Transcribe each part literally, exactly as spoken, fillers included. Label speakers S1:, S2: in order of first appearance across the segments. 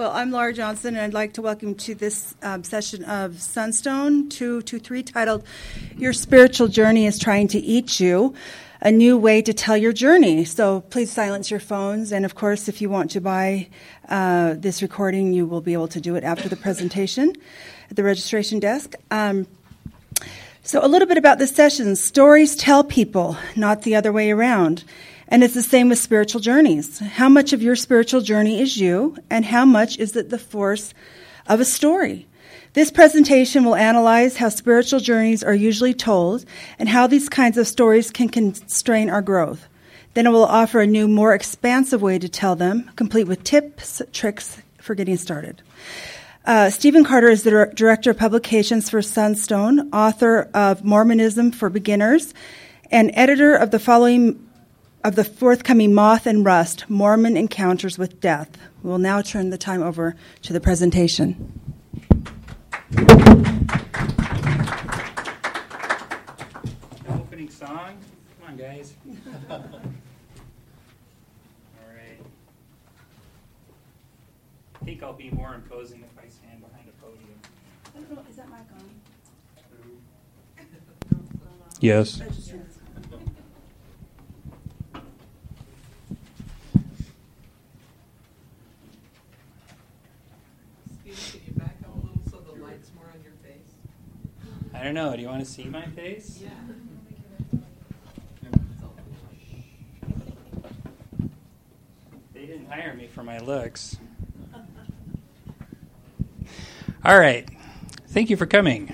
S1: Well, I'm Laura Johnson, and I'd like to welcome you to this um, session of Sunstone two twenty-three titled, Your Spiritual Journey is Trying to Eat You, a New Way to Tell Your Journey. So please silence your phones, and of course, if you want to buy uh, this recording, you will be able to do it after the presentation at the registration desk. Um, so a little bit about this session. Stories tell people, not the other way around. And it's the same with spiritual journeys. How much of your spiritual journey is you, and how much is it the force of a story? This presentation will analyze how spiritual journeys are usually told and how these kinds of stories can constrain our growth. Then it will offer a new, more expansive way to tell them, complete with tips, tricks for getting started. Uh, Stephen Carter is the Director of Publications for Sunstone, author of Mormonism for Beginners, and editor of the following of the forthcoming Moth and Rust, Mormon Encounters with Death. We'll now turn the time over to the presentation.
S2: Opening song. Come on, guys. All right. I think I'll be more imposing if I stand behind a podium.
S1: I don't know, is that mic on?
S2: Yes. I don't know. Do you want to see my face?
S3: Yeah.
S2: They didn't hire me for my looks. All right. Thank you for coming.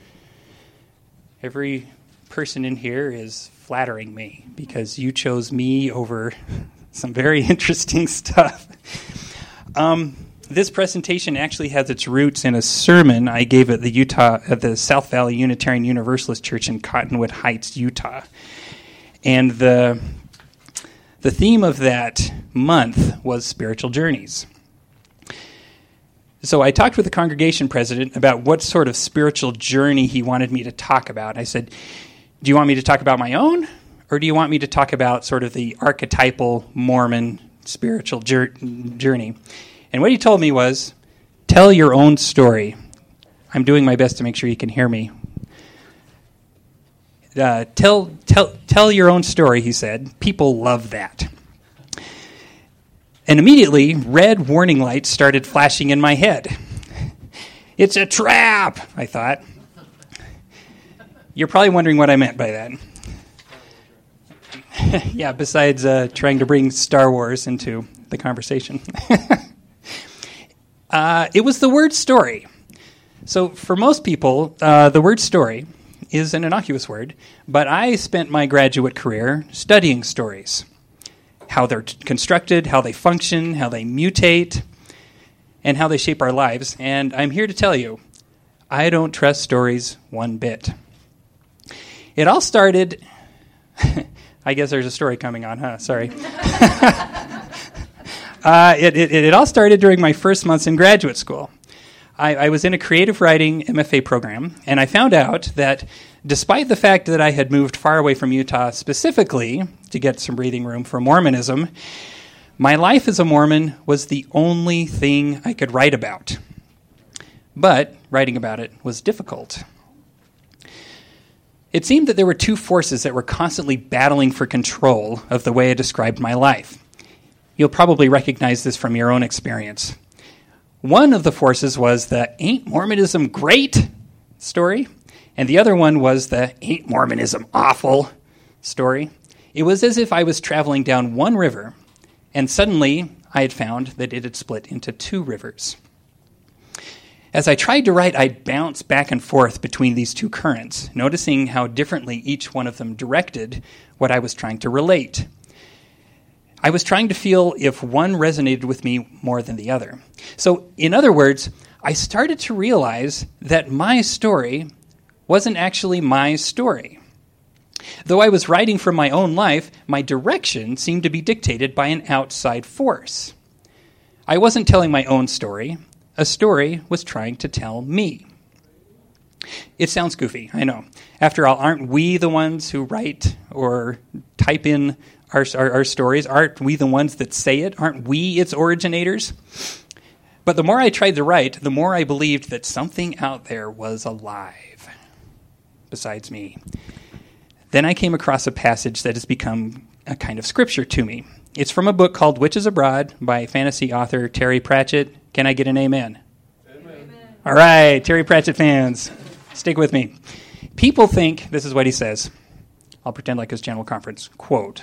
S2: Every person in here is flattering me because you chose me over some very interesting stuff. Um... This presentation actually has its roots in a sermon I gave at the Utah at the South Valley Unitarian Universalist Church in Cottonwood Heights, Utah. And the the theme of that month was spiritual journeys. So I talked with the congregation president about what sort of spiritual journey he wanted me to talk about. I said, "Do you want me to talk about my own, or do you want me to talk about sort of the archetypal Mormon spiritual jur- journey?" And what he told me was, tell your own story. I'm doing my best to make sure you can hear me. Uh, tell, tell, tell your own story, he said. People love that. And immediately, red warning lights started flashing in my head. It's a trap, I thought. You're probably wondering what I meant by that. Yeah, besides uh, trying to bring Star Wars into the conversation. Uh, it was the word story. So for most people, uh, the word story is an innocuous word, but I spent my graduate career studying stories, how they're t- constructed, how they function, how they mutate, and how they shape our lives. And I'm here to tell you, I don't trust stories one bit. It all started... I guess there's a story coming on, huh? Sorry. Uh, it, it, it all started during my first months in graduate school. I, I was in a creative writing M F A program, and I found out that despite the fact that I had moved far away from Utah specifically to get some breathing room for Mormonism, my life as a Mormon was the only thing I could write about. But writing about it was difficult. It seemed that there were two forces that were constantly battling for control of the way I described my life. You'll probably recognize this from your own experience. One of the forces was the "Ain't Mormonism great?" story, and the other one was the "Ain't Mormonism awful?" story. It was as if I was traveling down one river, and suddenly I had found that it had split into two rivers. As I tried to write, I'd bounce back and forth between these two currents, noticing how differently each one of them directed what I was trying to relate. I was trying to feel if one resonated with me more than the other. So, in other words, I started to realize that my story wasn't actually my story. Though I was writing from my own life, my direction seemed to be dictated by an outside force. I wasn't telling my own story. A story was trying to tell me. It sounds goofy, I know. After all, aren't we the ones who write or type in our, our, our stories? Aren't we the ones that say it? Aren't we its originators? But the more I tried to write, the more I believed that something out there was alive, besides me. Then I came across a passage that has become a kind of scripture to me. It's from a book called Witches Abroad by fantasy author Terry Pratchett. Can I get an amen? Amen. All right, Terry Pratchett fans, stick with me. People think, this is what he says. I'll pretend like it's General Conference. Quote.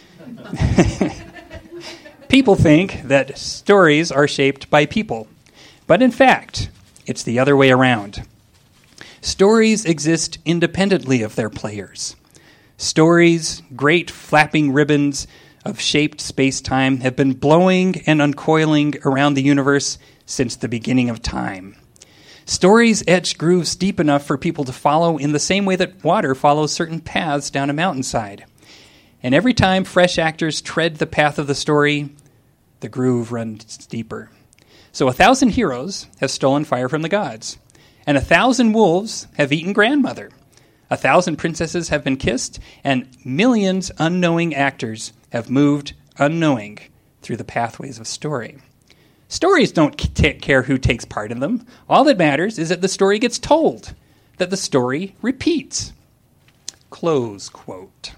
S2: People think that stories are shaped by people. But in fact, it's the other way around. Stories exist independently of their players. Stories, great flapping ribbons of shaped space-time, have been blowing and uncoiling around the universe since the beginning of time. Stories etch grooves deep enough for people to follow in the same way that water follows certain paths down a mountainside. And every time fresh actors tread the path of the story, the groove runs deeper. So a thousand heroes have stolen fire from the gods, and a thousand wolves have eaten grandmother. A thousand princesses have been kissed, and millions unknowing actors have moved unknowing through the pathways of story. Stories don't t- care who takes part in them. All that matters is that the story gets told, that the story repeats. Close quote.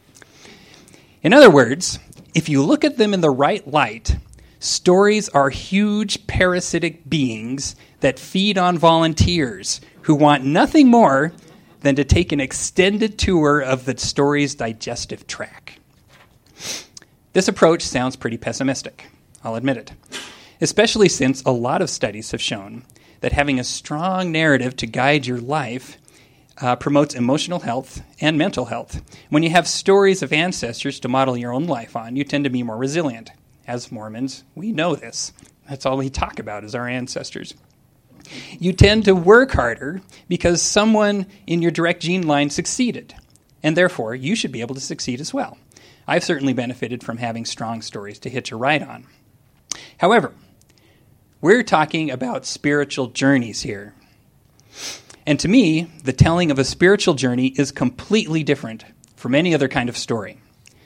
S2: In other words, if you look at them in the right light, stories are huge parasitic beings that feed on volunteers who want nothing more than to take an extended tour of the story's digestive tract. This approach sounds pretty pessimistic, I'll admit it, especially since a lot of studies have shown that having a strong narrative to guide your life uh, promotes emotional health and mental health. When you have stories of ancestors to model your own life on, you tend to be more resilient. As Mormons, we know this. That's all we talk about is our ancestors. You tend to work harder because someone in your direct gene line succeeded, and therefore you should be able to succeed as well. I've certainly benefited from having strong stories to hitch a ride on. However, we're talking about spiritual journeys here. And to me, the telling of a spiritual journey is completely different from any other kind of story.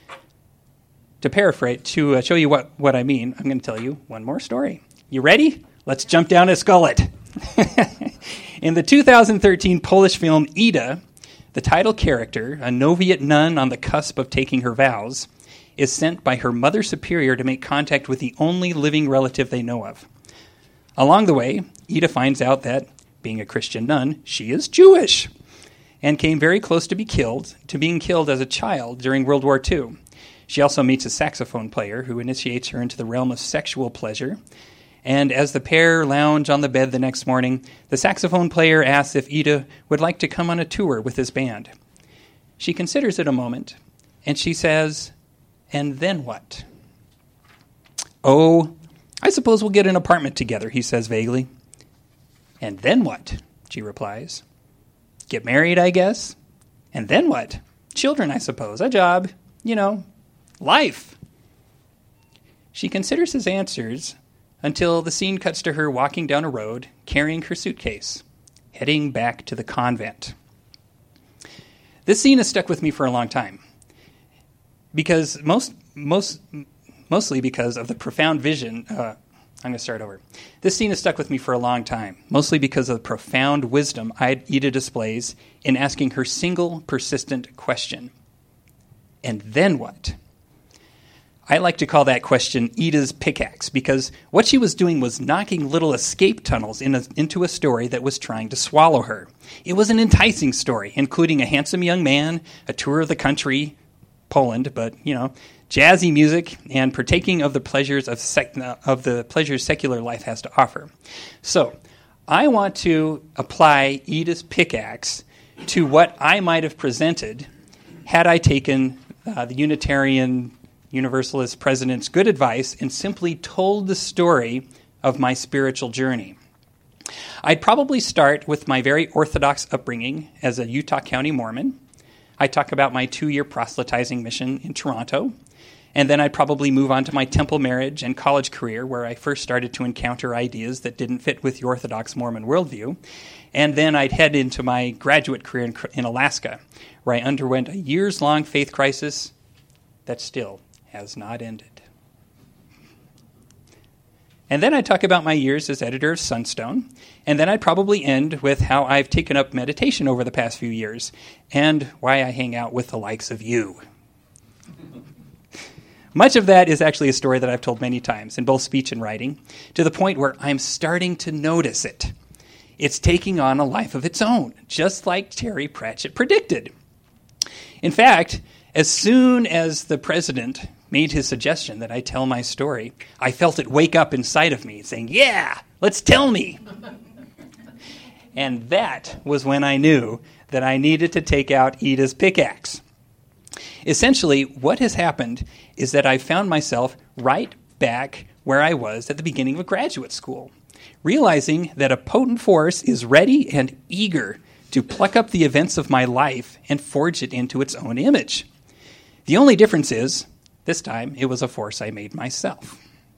S2: To paraphrase, to uh, show you what, what I mean, I'm going to tell you one more story. You ready? Let's jump down a skullet. In the two thousand thirteen Polish film Ida, the title character, a Noviate nun on the cusp of taking her vows, is sent by her mother superior to make contact with the only living relative they know of. Along the way, Ida finds out that, being a Christian nun, she is Jewish, and came very close to be killed, to being killed as a child during World War Two. She also meets a saxophone player who initiates her into the realm of sexual pleasure. And as the pair lounge on the bed the next morning, the saxophone player asks if Ida would like to come on a tour with his band. She considers it a moment, and she says, "And then what?" "Oh, I suppose we'll get an apartment together," he says vaguely. "And then what?" she replies. "Get married, I guess. And then what? Children, I suppose. A job. You know, life." She considers his answers until the scene cuts to her walking down a road, carrying her suitcase, heading back to the convent. This scene has stuck with me for a long time, because most, most, mostly because of the profound vision. Uh, I'm going to start over. This scene has stuck with me for a long time, mostly because of the profound wisdom Ida displays in asking her single, persistent question. And then what? I like to call that question Ida's pickaxe, because what she was doing was knocking little escape tunnels in a, into a story that was trying to swallow her. It was an enticing story, including a handsome young man, a tour of the country, Poland, but, you know, jazzy music, and partaking of the pleasures of, sec- of the pleasures secular life has to offer. So, I want to apply Ida's pickaxe to what I might have presented had I taken uh, the Unitarian Universalist president's good advice and simply told the story of my spiritual journey. I'd probably start with my very orthodox upbringing as a Utah County Mormon. I'd talk about my two-year proselytizing mission in Toronto, and then I'd probably move on to my temple marriage and college career, where I first started to encounter ideas that didn't fit with the Orthodox Mormon worldview. And then I'd head into my graduate career in, in Alaska, where I underwent a years-long faith crisis that still has not ended. And then I'd talk about my years as editor of Sunstone. And then I'd probably end with how I've taken up meditation over the past few years and why I hang out with the likes of you. Much of that is actually a story that I've told many times in both speech and writing, to the point where I'm starting to notice it. It's taking on a life of its own, just like Terry Pratchett predicted. In fact, as soon as the president made his suggestion that I tell my story, I felt it wake up inside of me, saying, yeah, let's tell me. And that was when I knew that I needed to take out Ida's pickaxe. Essentially, what has happened is that I found myself right back where I was at the beginning of graduate school, realizing that a potent force is ready and eager to pluck up the events of my life and forge it into its own image. The only difference is, this time, it was a force I made myself.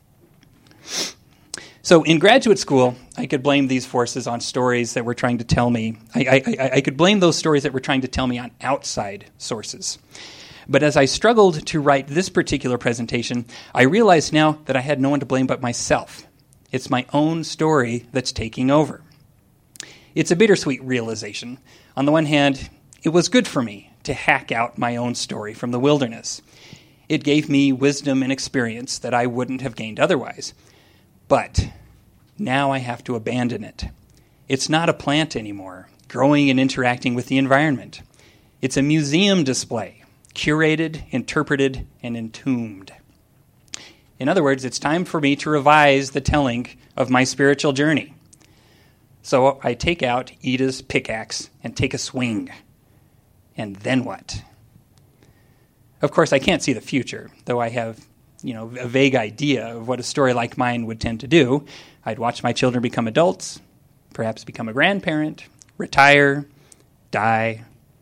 S2: So in graduate school, I could blame these forces on stories that were trying to tell me. I, I, I could blame those stories that were trying to tell me on outside sources. But as I struggled to write this particular presentation, I realized now that I had no one to blame but myself. It's my own story that's taking over. It's a bittersweet realization. On the one hand, it was good for me to hack out my own story from the wilderness. It gave me wisdom and experience that I wouldn't have gained otherwise. But now I have to abandon it. It's not a plant anymore, growing and interacting with the environment. It's a museum display, curated, interpreted, and entombed. In other words, it's time for me to revise the telling of my spiritual journey. So I take out Ida's pickaxe and take a swing. And then what? Of course, I can't see the future, though I have, you know, a vague idea of what a story like mine would tend to do. I'd watch my children become adults, perhaps become a grandparent, retire, die.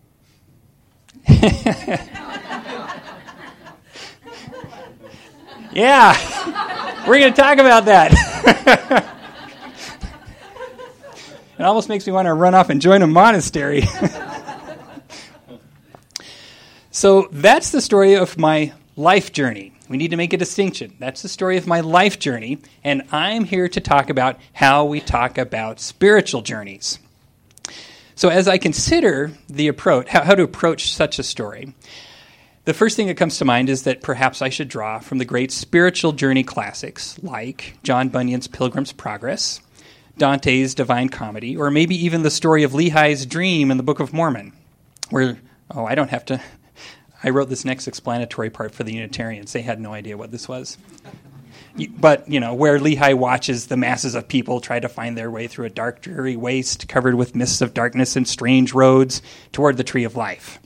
S2: Yeah, we're going to talk about that. It almost makes me want to run off and join a monastery. So that's the story of my life journey. We need to make a distinction. That's the story of my life journey, and I'm here to talk about how we talk about spiritual journeys. So as I consider the approach, how, how to approach such a story, the first thing that comes to mind is that perhaps I should draw from the great spiritual journey classics like John Bunyan's Pilgrim's Progress, Dante's Divine Comedy, or maybe even the story of Lehi's dream in the Book of Mormon, where, oh, I don't have to... I wrote this next explanatory part for the Unitarians. They had no idea what this was. But, you know, where Lehi watches the masses of people try to find their way through a dark, dreary waste covered with mists of darkness and strange roads toward the tree of life,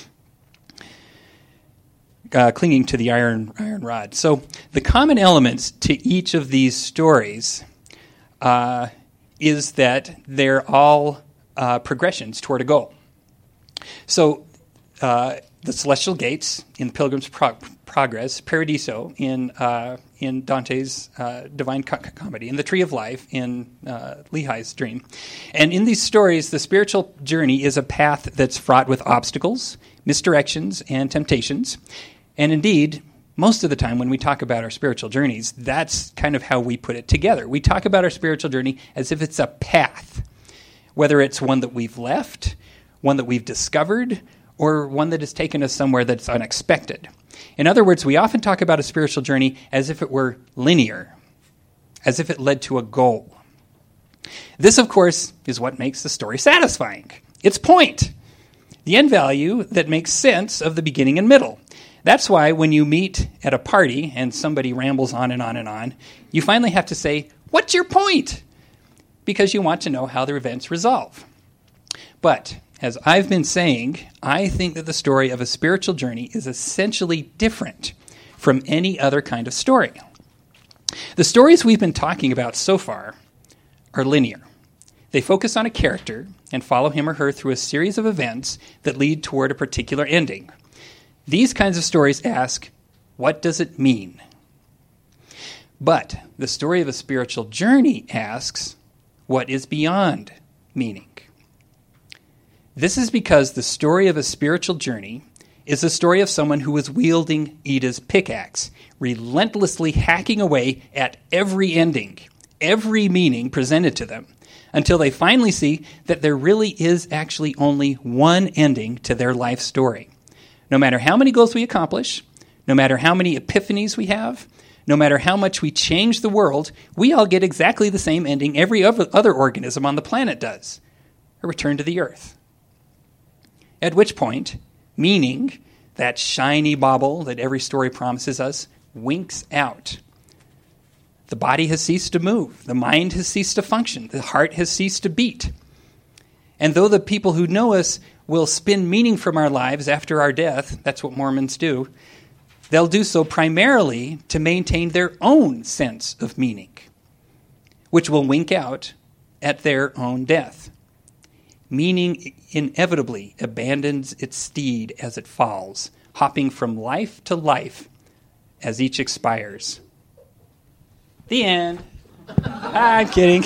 S2: uh, clinging to the iron, iron rod. So the common elements to each of these stories uh, is that they're all uh, progressions toward a goal. So... Uh, the Celestial Gates in Pilgrim's Pro- Progress, Paradiso in uh, in Dante's uh, Divine Co- Comedy, and the Tree of Life in uh, Lehi's Dream. And in these stories, the spiritual journey is a path that's fraught with obstacles, misdirections, and temptations. And indeed, most of the time when we talk about our spiritual journeys, that's kind of how we put it together. We talk about our spiritual journey as if it's a path, whether it's one that we've left, one that we've discovered, or one that has taken us somewhere that's unexpected. In other words, we often talk about a spiritual journey as if it were linear, as if it led to a goal. This, of course, is what makes the story satisfying. Its point, the end value that makes sense of the beginning and middle. That's why when you meet at a party and somebody rambles on and on and on, you finally have to say, what's your point? Because you want to know how the events resolve. But as I've been saying, I think that the story of a spiritual journey is essentially different from any other kind of story. The stories we've been talking about so far are linear. They focus on a character and follow him or her through a series of events that lead toward a particular ending. These kinds of stories ask, what does it mean? But the story of a spiritual journey asks, what is beyond meaning? This is because the story of a spiritual journey is the story of someone who was wielding Ida's pickaxe, relentlessly hacking away at every ending, every meaning presented to them, until they finally see that there really is actually only one ending to their life story. No matter how many goals we accomplish, no matter how many epiphanies we have, no matter how much we change the world, we all get exactly the same ending every other organism on the planet does: a return to the earth. At which point, meaning, that shiny bauble that every story promises us, winks out. The body has ceased to move. The mind has ceased to function. The heart has ceased to beat. And though the people who know us will spin meaning from our lives after our death, that's what Mormons do, they'll do so primarily to maintain their own sense of meaning, which will wink out at their own death. Meaning inevitably abandons its steed as it falls, hopping from life to life as each expires. The end. I'm kidding.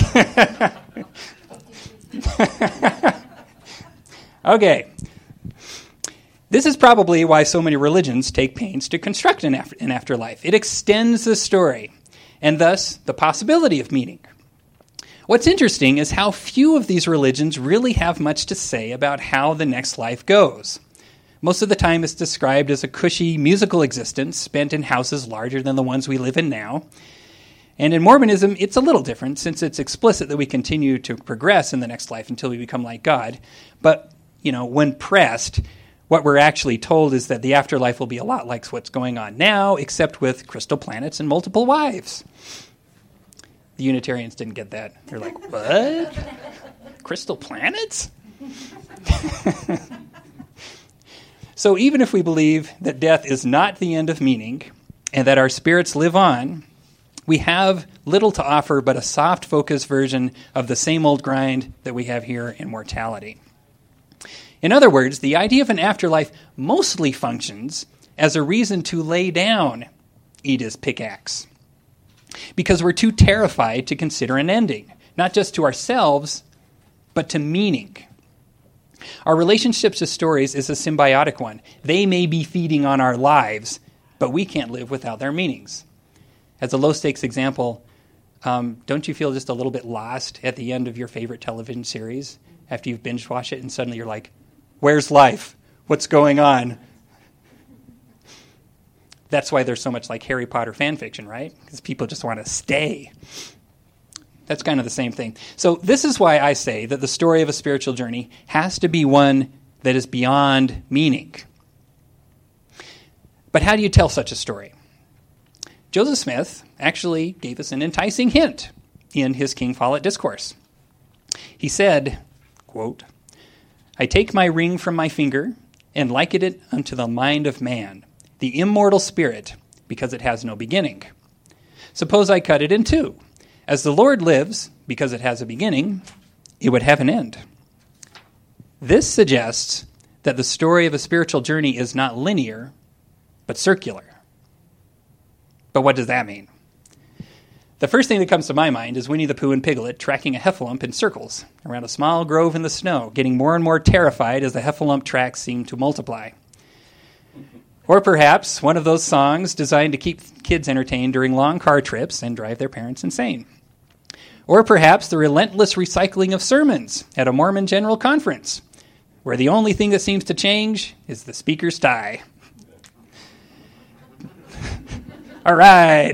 S2: Okay. This is probably why so many religions take pains to construct an, after- an afterlife. It extends the story, and thus the possibility of meaning. What's interesting is how few of these religions really have much to say about how the next life goes. Most of the time it's described as a cushy musical existence spent in houses larger than the ones we live in now. And in Mormonism, it's a little different, since it's explicit that we continue to progress in the next life until we become like God. But, you know, when pressed, what we're actually told is that the afterlife will be a lot like what's going on now, except with crystal planets and multiple wives. The Unitarians didn't get that. They're like, what? Crystal planets? So even if we believe that death is not the end of meaning and that our spirits live on, we have little to offer but a soft-focused version of the same old grind that we have here in mortality. In other words, the idea of an afterlife mostly functions as a reason to lay down Ida's pickaxe, because we're too terrified to consider an ending, not just to ourselves, but to meaning. Our relationships to stories is a symbiotic one. They may be feeding on our lives, but we can't live without their meanings. As a low-stakes example, um, don't you feel just a little bit lost at the end of your favorite television series after you've binge-watched it and suddenly you're like, where's life? What's going on? That's why there's so much like Harry Potter fan fiction, right? Because people just want to stay. That's kind of the same thing. So this is why I say that the story of a spiritual journey has to be one that is beyond meaning. But how do you tell such a story? Joseph Smith actually gave us an enticing hint in his King Follett discourse. He said, quote, "I take my ring from my finger and liken it unto the mind of man, the immortal spirit, because it has no beginning. Suppose I cut it in two. As the Lord lives, because it has a beginning, it would have an end." This suggests that the story of a spiritual journey is not linear, but circular. But what does that mean? The first thing that comes to my mind is Winnie the Pooh and Piglet tracking a heffalump in circles around a small grove in the snow, getting more and more terrified as the heffalump tracks seem to multiply. Or perhaps one of those songs designed to keep kids entertained during long car trips and drive their parents insane. Or perhaps the relentless recycling of sermons at a Mormon General Conference, where the only thing that seems to change is the speaker's tie. All right.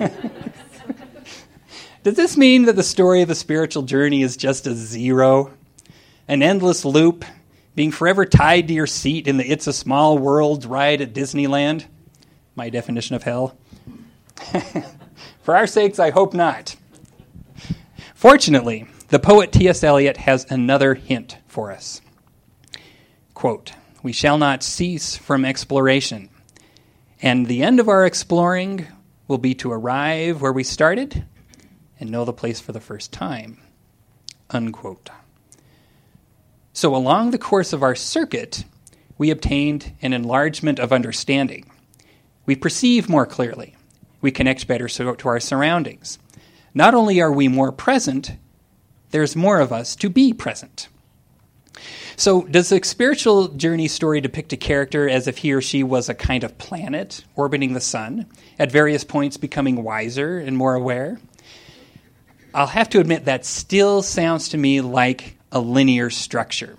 S2: Does this mean that the story of a spiritual journey is just a zero? An endless loop, being forever tied to your seat in the It's a Small World ride at Disneyland? My definition of hell. For our sakes, I hope not. Fortunately, the poet T S Eliot has another hint for us. Quote, "We shall not cease from exploration, and the end of our exploring will be to arrive where we started and know the place for the first time." Unquote. So along the course of our circuit, we obtained an enlargement of understanding. We perceive more clearly. We connect better to our surroundings. Not only are we more present, there's more of us to be present. So does the spiritual journey story depict a character as if he or she was a kind of planet orbiting the sun, at various points becoming wiser and more aware? I'll have to admit that still sounds to me like a linear structure.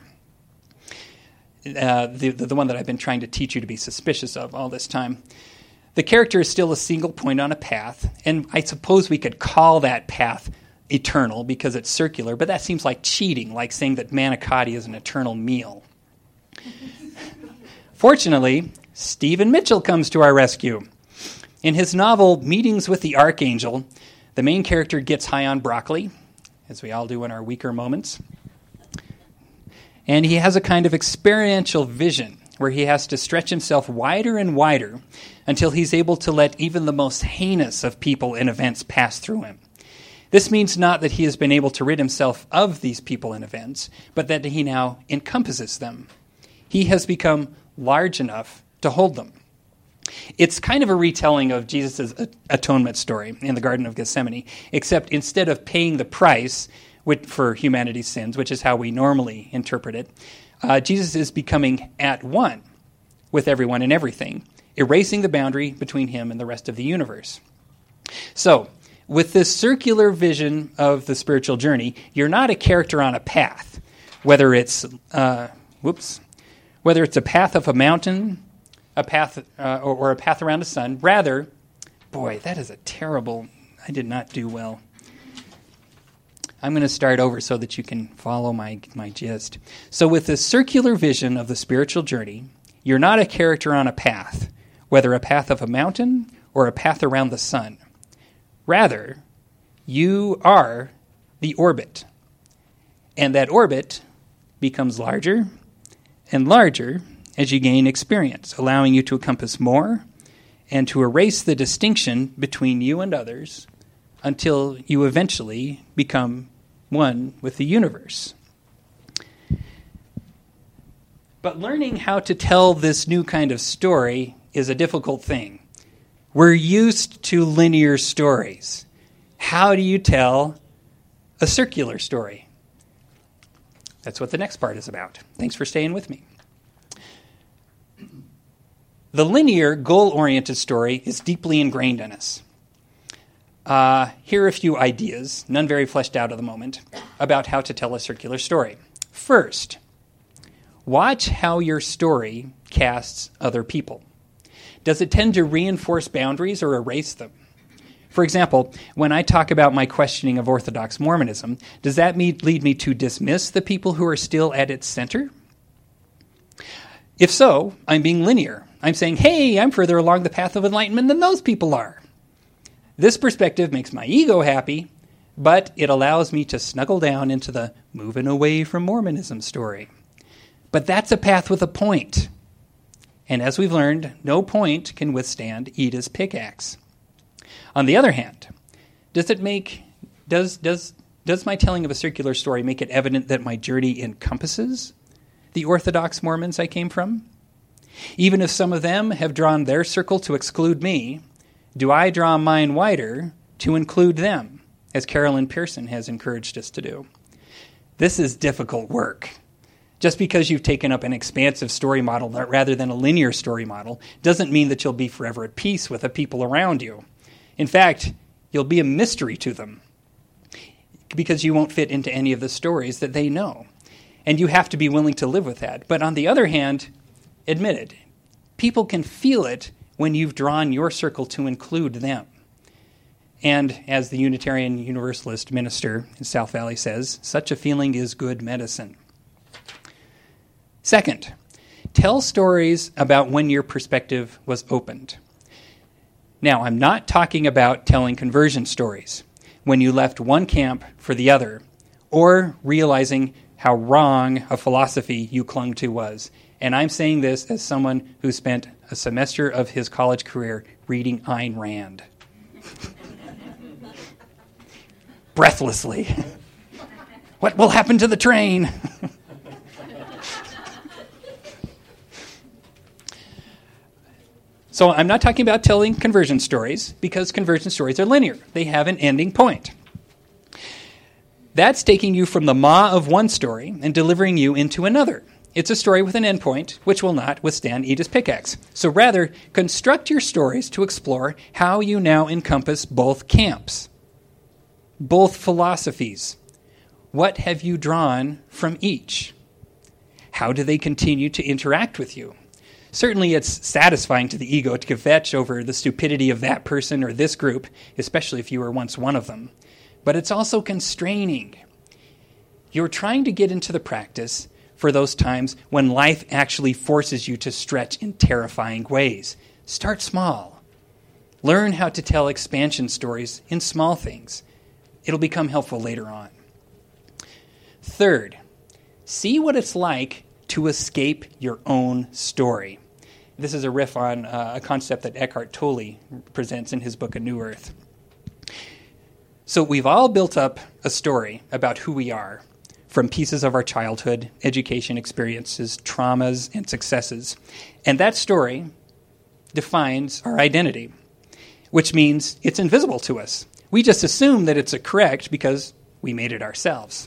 S2: Uh, the, the, the one that I've been trying to teach you to be suspicious of all this time. The character is still a single point on a path, and I suppose we could call that path eternal because it's circular, but that seems like cheating, like saying that manicotti is an eternal meal. Fortunately, Stephen Mitchell comes to our rescue. In his novel, Meetings with the Archangel, the main character gets high on broccoli, as we all do in our weaker moments, and he has a kind of experiential vision where he has to stretch himself wider and wider until he's able to let even the most heinous of people and events pass through him. This means not that he has been able to rid himself of these people and events, but that he now encompasses them. He has become large enough to hold them. It's kind of a retelling of Jesus' atonement story in the Garden of Gethsemane, except instead of paying the price for humanity's sins, which is how we normally interpret it, uh, Jesus is becoming at one with everyone and everything, erasing the boundary between him and the rest of the universe. So, with this circular vision of the spiritual journey, you're not a character on a path, whether it's uh, whoops, whether it's a path of a mountain, a path uh, or, or a path around the sun. Rather, boy, that is a terrible. I did not do well. I'm going to start over so that you can follow my my gist. So, with the circular vision of the spiritual journey, you're not a character on a path, whether a path of a mountain or a path around the sun. Rather, you are the orbit, and that orbit becomes larger and larger as you gain experience, allowing you to encompass more and to erase the distinction between you and others until you eventually become one with the universe. But learning how to tell this new kind of story is a difficult thing. We're used to linear stories. How do you tell a circular story? That's what the next part is about. Thanks for staying with me. The linear, goal-oriented story is deeply ingrained in us. Uh, here are a few ideas, none very fleshed out at the moment, about how to tell a circular story. First, watch how your story casts other people. Does it tend to reinforce boundaries or erase them? For example, when I talk about my questioning of Orthodox Mormonism, does that lead me to dismiss the people who are still at its center? If so, I'm being linear. I'm saying, hey, I'm further along the path of enlightenment than those people are. This perspective makes my ego happy, but it allows me to snuggle down into the moving away from Mormonism story. But that's a path with a point. And as we've learned, no point can withstand Ida's pickaxe. On the other hand, does it make does does does my telling of a circular story make it evident that my journey encompasses the Orthodox Mormons I came from? Even if some of them have drawn their circle to exclude me, do I draw mine wider to include them, as Carolyn Pearson has encouraged us to do? This is difficult work. Just because you've taken up an expansive story model rather than a linear story model doesn't mean that you'll be forever at peace with the people around you. In fact, you'll be a mystery to them because you won't fit into any of the stories that they know. And you have to be willing to live with that. But on the other hand, admit it, people can feel it when you've drawn your circle to include them. And as the Unitarian Universalist minister in South Valley says, such a feeling is good medicine. Second, tell stories about when your perspective was opened. Now, I'm not talking about telling conversion stories, when you left one camp for the other, or realizing how wrong a philosophy you clung to was. And I'm saying this as someone who spent a semester of his college career reading Ayn Rand. Breathlessly. What will happen to the train? So I'm not talking about telling conversion stories because conversion stories are linear. They have an ending point. That's taking you from the maw of one story and delivering you into another. It's a story with an endpoint, which will not withstand Edith's pickaxe. So rather, construct your stories to explore how you now encompass both camps, both philosophies. What have you drawn from each? How do they continue to interact with you? Certainly it's satisfying to the ego to kvetch over the stupidity of that person or this group, especially if you were once one of them. But it's also constraining. You're trying to get into the practice for those times when life actually forces you to stretch in terrifying ways. Start small. Learn how to tell expansion stories in small things. It'll become helpful later on. Third, see what it's like to escape your own story. This is a riff on uh, a concept that Eckhart Tolle presents in his book, A New Earth. So we've all built up a story about who we are from pieces of our childhood, education experiences, traumas, and successes. And that story defines our identity, which means it's invisible to us. We just assume that it's correct because we made it ourselves.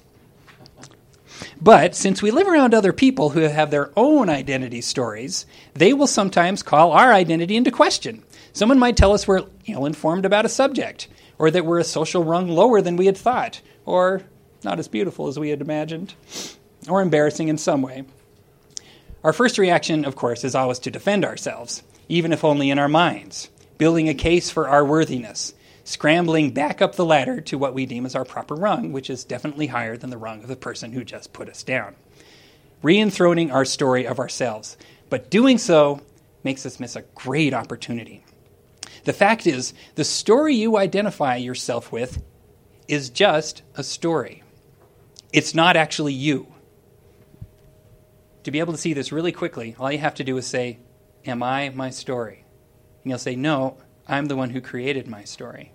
S2: But since we live around other people who have their own identity stories, they will sometimes call our identity into question. Someone might tell us we're ill-informed about a subject, or that we're a social rung lower than we had thought, or not as beautiful as we had imagined, or embarrassing in some way. Our first reaction, of course, is always to defend ourselves, even if only in our minds, building a case for our worthiness, scrambling back up the ladder to what we deem as our proper rung, which is definitely higher than the rung of the person who just put us down. Re-enthroning our story of ourselves. But doing so makes us miss a great opportunity. The fact is, the story you identify yourself with is just a story. It's not actually you. To be able to see this really quickly, all you have to do is say, am I my story? And you'll say, no, I'm the one who created my story.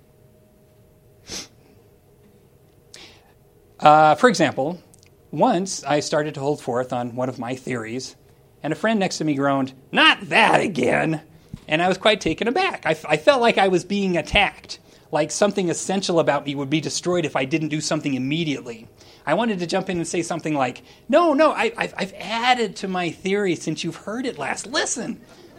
S2: Uh, for example, once I started to hold forth on one of my theories, and a friend next to me groaned, "Not that again!" And I was quite taken aback. I, f- I felt like I was being attacked, like something essential about me would be destroyed if I didn't do something immediately. I wanted to jump in and say something like, no, no, I, I've, I've added to my theory since you've heard it last. Listen.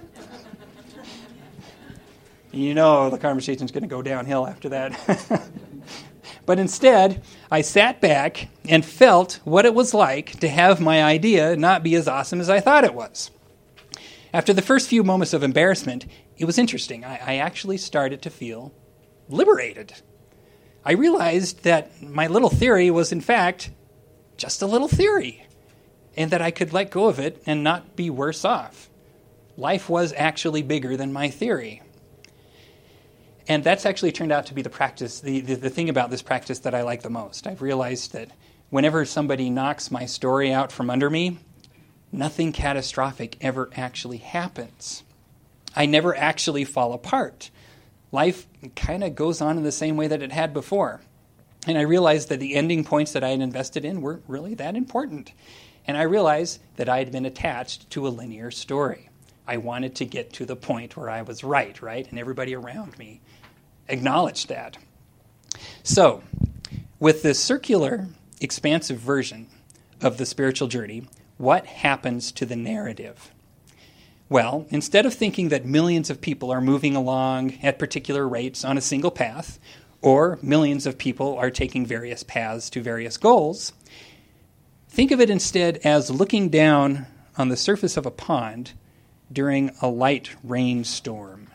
S2: You know the conversation's going to go downhill after that. But instead, I sat back and felt what it was like to have my idea not be as awesome as I thought it was. After the first few moments of embarrassment, it was interesting. I, I actually started to feel liberated. I realized that my little theory was, in fact, just a little theory, and that I could let go of it and not be worse off. Life was actually bigger than my theory. And that's actually turned out to be the practice, the, the, the thing about this practice that I like the most. I've realized that whenever somebody knocks my story out from under me, nothing catastrophic ever actually happens. I never actually fall apart. Life kind of goes on in the same way that it had before. And I realized that the ending points that I had invested in weren't really that important. And I realized that I had been attached to a linear story. I wanted to get to the point where I was right, right? And everybody around me acknowledged that. So, with this circular, expansive version of the spiritual journey, what happens to the narrative? Well, instead of thinking that millions of people are moving along at particular rates on a single path, or millions of people are taking various paths to various goals, think of it instead as looking down on the surface of a pond during a light rainstorm.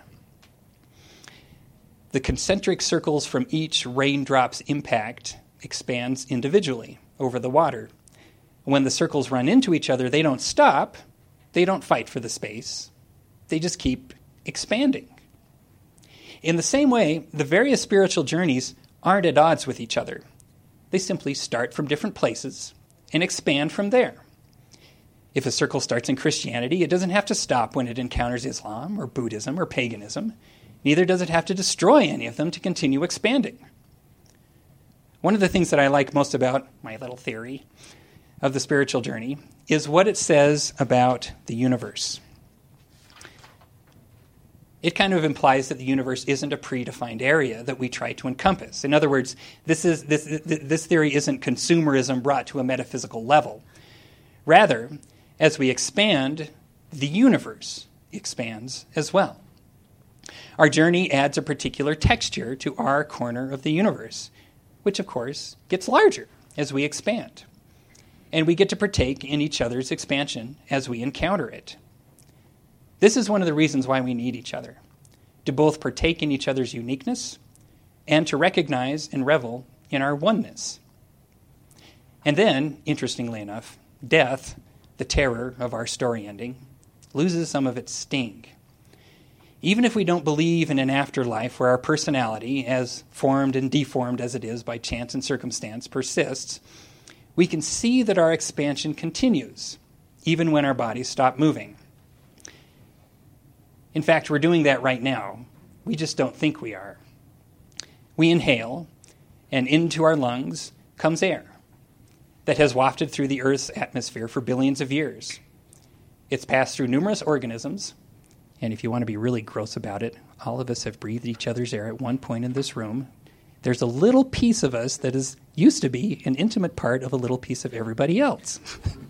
S2: The concentric circles from each raindrop's impact expands individually over the water. When the circles run into each other, they don't stop. They don't fight for the space. They just keep expanding. In the same way, the various spiritual journeys aren't at odds with each other. They simply start from different places and expand from there. If a circle starts in Christianity, it doesn't have to stop when it encounters Islam or Buddhism or paganism. Neither does it have to destroy any of them to continue expanding. One of the things that I like most about my little theory of the spiritual journey is what it says about the universe. it kind of implies that the universe isn't a predefined area that we try to encompass. In other words, this is this this theory isn't consumerism brought to a metaphysical level. Rather, as we expand, the universe expands as well. Our journey adds a particular texture to our corner of the universe, which, of course, gets larger as we expand. And we get to partake in each other's expansion as we encounter it. This is one of the reasons why we need each other, to both partake in each other's uniqueness and to recognize and revel in our oneness. And then, interestingly enough, death, the terror of our story ending, loses some of its sting. Even if we don't believe in an afterlife where our personality, as formed and deformed as it is by chance and circumstance, persists, we can see that our expansion continues, even when our bodies stop moving. In fact, we're doing that right now. We just don't think we are. We inhale, and into our lungs comes air that has wafted through the Earth's atmosphere for billions of years. It's passed through numerous organisms, and if you want to be really gross about it, all of us have breathed each other's air at one point in this room. There's a little piece of us that is used to be an intimate part of a little piece of everybody else.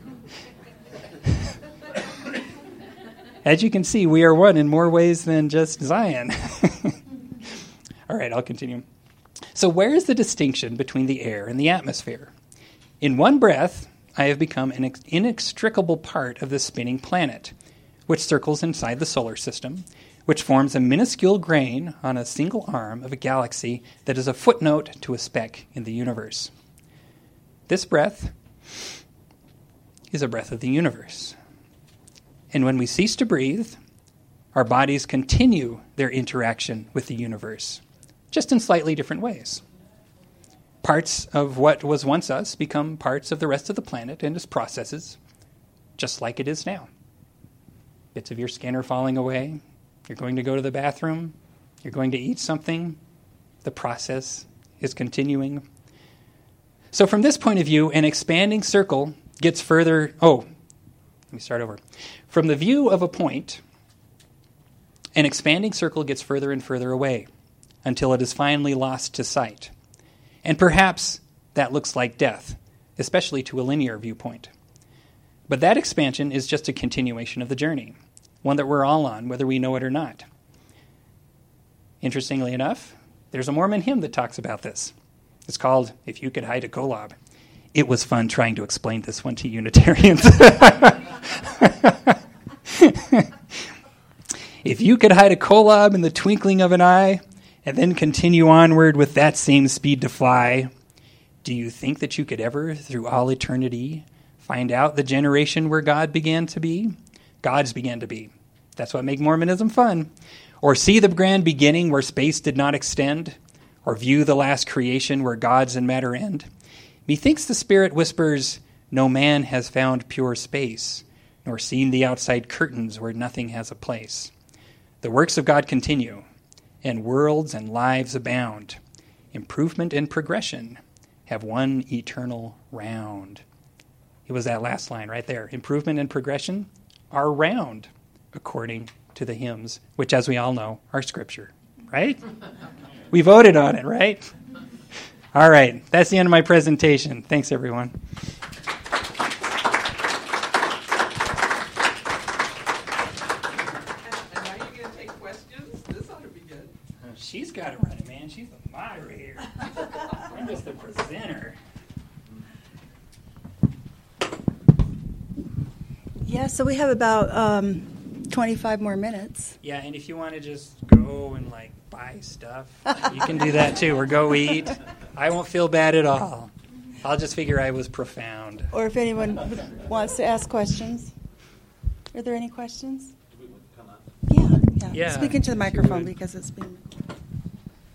S2: As you can see, we are one in more ways than just Zion. All right, I'll continue. So where is the distinction between the air and the atmosphere? In one breath, I have become an ex- inextricable part of the spinning planet, which circles inside the solar system, which forms a minuscule grain on a single arm of a galaxy that is a footnote to a speck in the universe. This breath is a breath of the universe. And when we cease to breathe, our bodies continue their interaction with the universe, just in slightly different ways. Parts of what was once us become parts of the rest of the planet and its processes, just like it is now. Bits of your skin are falling away. You're going to go to the bathroom. You're going to eat something. The process is continuing. So from this point of view, an expanding circle gets further... Oh, let me start over. From the view of a point, an expanding circle gets further and further away until it is finally lost to sight. And perhaps that looks like death, especially to a linear viewpoint. But that expansion is just a continuation of the journey, one that we're all on, whether we know it or not. Interestingly enough, there's a Mormon hymn that talks about this. It's called, If You Could Hide a Kolob. It was fun trying to explain this one to Unitarians. If you could hide a kolob in the twinkling of an eye and then continue onward with that same speed to fly, do you think that you could ever, through all eternity, find out the generation where God began to be? Gods began to be. That's what makes Mormonism fun. Or see the grand beginning where space did not extend? Or view the last creation where gods and matter end? Methinks the Spirit whispers, no man has found pure space, nor seen the outside curtains where nothing has a place. The works of God continue, and worlds and lives abound. Improvement and progression have one eternal round. It was that last line right there. Improvement and progression are round, according to the hymns, which, as we all know, are Scripture, right? We voted on it, right? All right, that's the end of my presentation. Thanks, everyone.
S3: And now you're going to take questions? This ought to be good.
S2: She's got it running, man. She's the moderator. I'm just the presenter.
S1: Yeah, so we have about um, twenty-five more minutes.
S2: Yeah, and if you want to just go and, like, buy stuff, you can do that, too, or go eat. I won't feel bad at all. I'll just figure I was profound.
S1: Or if anyone wants to ask questions. Are there any questions?
S3: Do we want to come up?
S1: Yeah, yeah.
S2: Yeah.
S1: Speak into the microphone because it's being...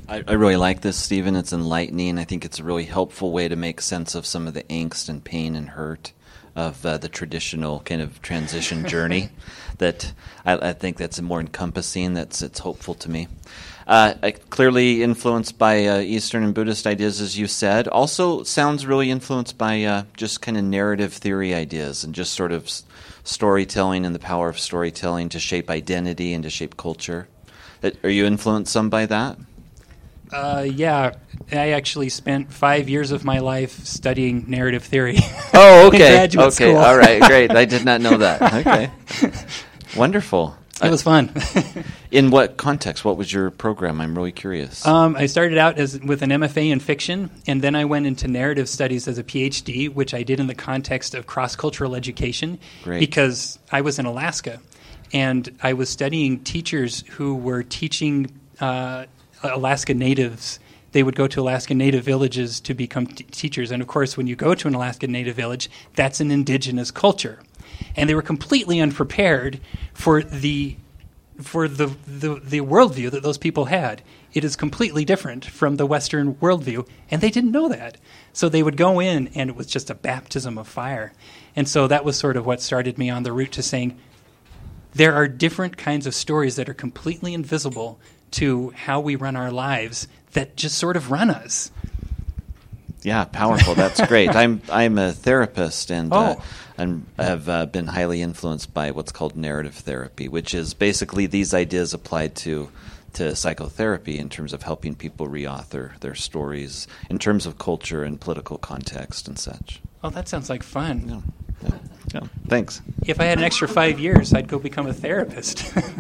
S4: I, I really like this, Stephen. It's enlightening. I think it's a really helpful way to make sense of some of the angst and pain and hurt of uh, the traditional kind of transition journey. That I, I think that's more encompassing. That's it's hopeful to me. Uh, I, clearly influenced by uh, Eastern and Buddhist ideas, as you said. Also sounds really influenced by uh, just kind of narrative theory ideas and just sort of s- storytelling and the power of storytelling to shape identity and to shape culture. Uh, are you influenced some by that?
S2: Uh, yeah, I actually spent five years of my life studying narrative theory.
S4: Oh, okay.
S2: in graduate
S4: okay,
S2: school.
S4: all right, great. I did not know that. Okay. Wonderful.
S2: It was fun.
S4: In what context? What was your program? I'm really curious.
S2: Um, I started out as with an M F A in fiction, and then I went into narrative studies as a P H D, which I did in the context of cross-cultural education.
S4: Great.
S2: Because I was in Alaska, and I was studying teachers who were teaching uh, Alaska natives. They would go to Alaska Native villages to become t- teachers. And, of course, when you go to an Alaska Native village, that's an indigenous culture. And they were completely unprepared for the for the, the, the worldview that those people had. It is completely different from the Western worldview, and they didn't know that. So they would go in, and it was just a baptism of fire. And so that was sort of what started me on the route to saying, there are different kinds of stories that are completely invisible to how we run our lives that just sort of run us.
S4: Yeah, powerful. That's great. I'm I'm a therapist and
S2: Oh.
S4: uh, and have uh, been highly influenced by what's called narrative therapy, which is basically these ideas applied to to psychotherapy in terms of helping people reauthor their stories in terms of culture and political context and such.
S2: Oh, that sounds like fun.
S4: Yeah. Yeah. Yeah. Thanks.
S2: If I had an extra five years, I'd go become a therapist.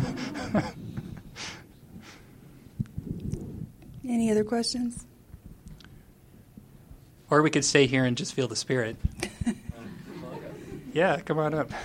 S1: Any other questions?
S2: Or we could stay here and just feel the spirit. Yeah, come on up.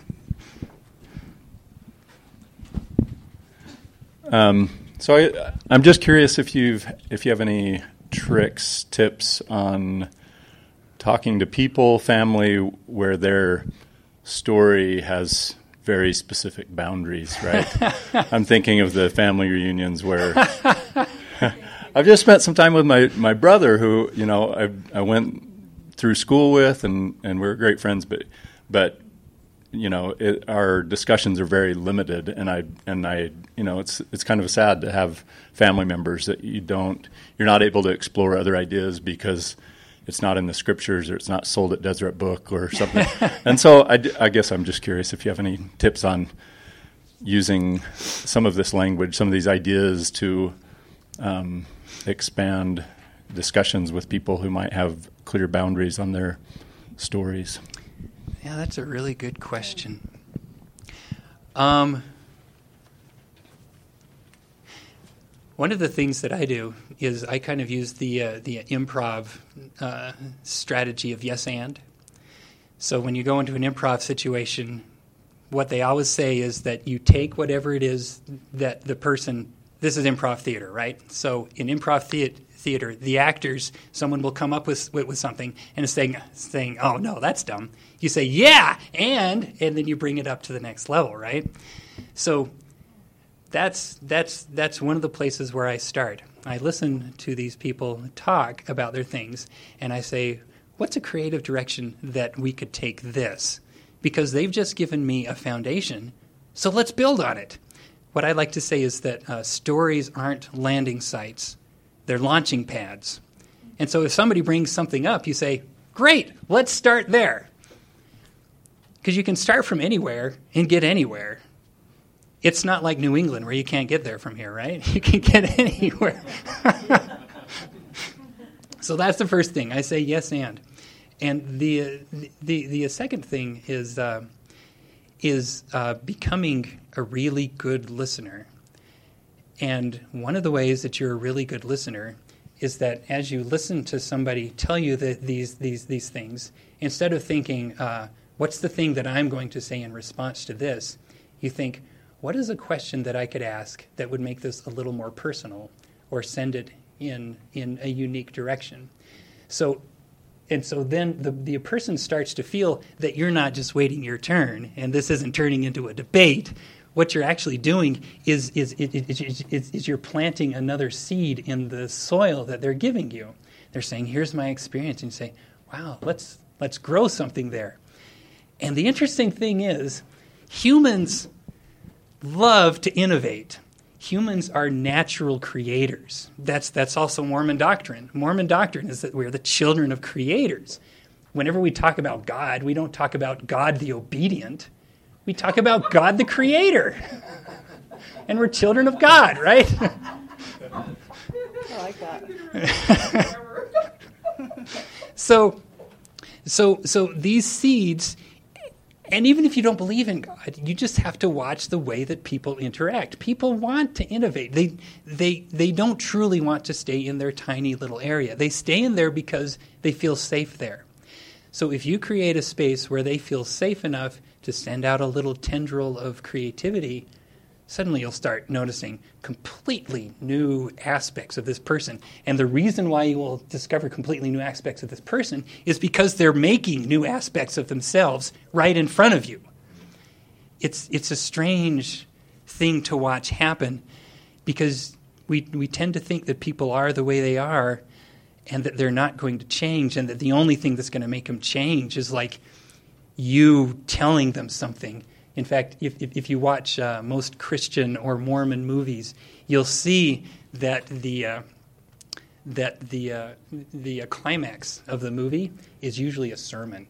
S5: um, so I, I'm just curious if you've if you have any tricks, tips on talking to people, family, where their story has very specific boundaries, right? I'm thinking of the family reunions where I've just spent some time with my, my brother who, you know, I I went through school with and, and we're great friends, but but you know, it, our discussions are very limited, and I and I you know, it's it's kind of sad to have family members that you don't you're not able to explore other ideas because it's not in the scriptures or it's not sold at Deseret Book or something. And so I, I guess I'm just curious if you have any tips on using some of this language, some of these ideas to um, expand discussions with people who might have clear boundaries on their stories.
S2: Yeah, that's a really good question. Um, one of the things that I do is I kind of use the uh, the improv uh, strategy of yes and. So when you go into an improv situation, what they always say is that you take whatever it is that the person, this is improv theater, right? So in improv theater, theater the actors, someone will come up with with, with something and is saying, saying, oh, no, that's dumb. You say, yeah, and, and then you bring it up to the next level, right? So that's that's that's one of the places where I start. I listen to these people talk about their things, and I say, what's a creative direction that we could take this? Because they've just given me a foundation, so let's build on it. What I like to say is that uh, stories aren't landing sites. They're launching pads. And so if somebody brings something up, you say, great, let's start there. Because you can start from anywhere and get anywhere. It's not like New England where you can't get there from here, right? You can get anywhere. So that's the first thing. I say yes and. And the the the second thing is uh, is uh, becoming a really good listener. And one of the ways that you're a really good listener is that as you listen to somebody tell you the, these these these things, instead of thinking, uh, what's the thing that I'm going to say in response to this, you think, what is a question that I could ask that would make this a little more personal or send it in in a unique direction? So, and so then the, the person starts to feel that you're not just waiting your turn and this isn't turning into a debate what you're actually doing is is, is, is, is is you're planting another seed in the soil that they're giving you. They're saying, here's my experience. And you say, wow, let's let's grow something there. And the interesting thing is, humans love to innovate. Humans are natural creators. That's that's also Mormon doctrine. Mormon doctrine is that we're the children of creators. Whenever we talk about God, we don't talk about God the obedient. We talk about God the creator. And we're children of God, right?
S1: I like that.
S2: so, so, so these seeds, and even if you don't believe in God, you just have to watch the way that people interact. People want to innovate. They, they, they don't truly want to stay in their tiny little area. They stay in there because they feel safe there. So if you create a space where they feel safe enough to send out a little tendril of creativity, suddenly you'll start noticing completely new aspects of this person. And the reason why you will discover completely new aspects of this person is because they're making new aspects of themselves right in front of you. It's it's a strange thing to watch happen, because we we tend to think that people are the way they are and that they're not going to change, and that the only thing that's going to make them change is like you telling them something. In fact, if, if, if you watch uh, most Christian or Mormon movies, you'll see that the uh, that the uh, the uh, climax of the movie is usually a sermon.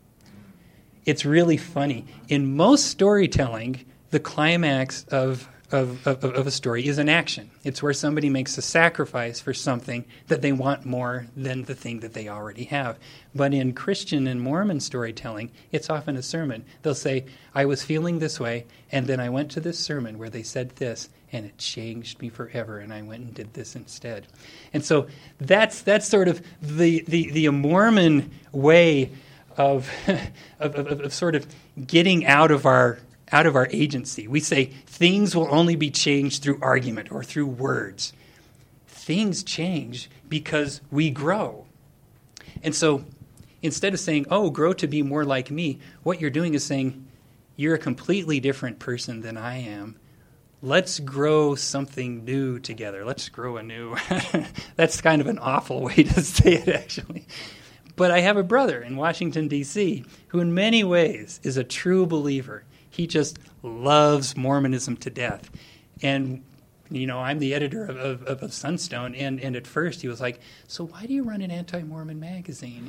S2: It's really funny. In most storytelling, the climax of of, of of a story is an action. It's where somebody makes a sacrifice for something that they want more than the thing that they already have. But in Christian and Mormon storytelling, it's often a sermon. They'll say, I was feeling this way, and then I went to this sermon where they said this, and it changed me forever, and I went and did this instead. And so that's that's sort of the the, the Mormon way of, of, of of sort of getting out of our out of our agency. We say things will only be changed through argument or through words. Things change because we grow. And so instead of saying, oh, grow to be more like me, what you're doing is saying, you're a completely different person than I am. Let's grow something new together. Let's grow anew. That's kind of an awful way to say it, actually. But I have a brother in Washington, D C, who in many ways is a true believer. He just loves Mormonism to death. And, you know, I'm the editor of, of, of Sunstone, and, and at first he was like, so why do you run an anti-Mormon magazine?